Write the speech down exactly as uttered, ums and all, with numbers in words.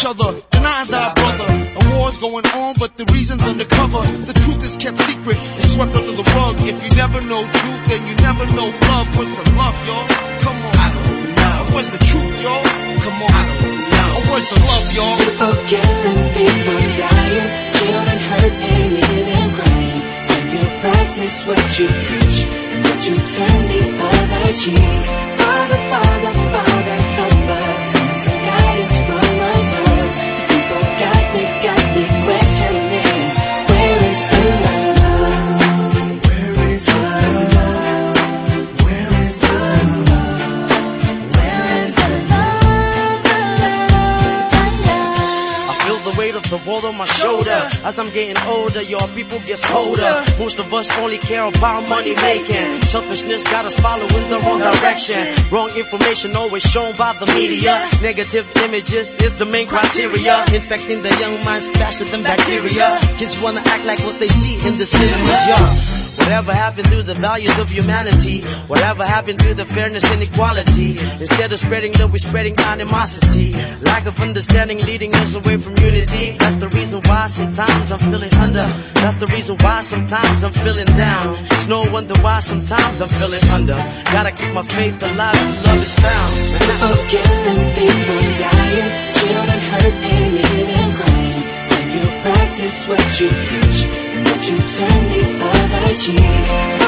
each other, denying thy brother. A war's going on, but the reason's undercover. The truth is kept secret, it's swept under the rug. If you never know truth, then you never know love. What's the love, y'all? Come on. I don't know. Where's the truth, y'all? Come on. I don't know. Oh, where's the love, y'all? People killing, people dying, children hurt, pain, and crying. When you practice what you preach, and what you turn the other cheek. Father, Father, Father, help us. Need some guidance from above. These people got me, got me questioning. Where is the love? Where is the love? Where is the love? Where is the love? The love, the love. I feel the weight of the world on my shoulder. As I'm getting older, your people gets colder. Most of us only care about money making. Selfishness got us following the wrong direction. Wrong information always shown by the media. Negative images is the main criteria. Infecting the young minds faster than bacteria. Kids wanna act like what they see in the cinemas, yeah. Whatever happened to the values of humanity? Whatever happened to the fairness and equality? Instead of spreading love, we're spreading animosity. Lack of understanding leading us away from unity. That's the reason why sometimes I'm feeling under. That's the reason why sometimes I'm feeling down. It's no wonder why sometimes I'm feeling under. Gotta keep my faith alive till love is found. People killing, people dying, children hurt, pain, and crying. When you practice what you preach, and what you turn the other cheek.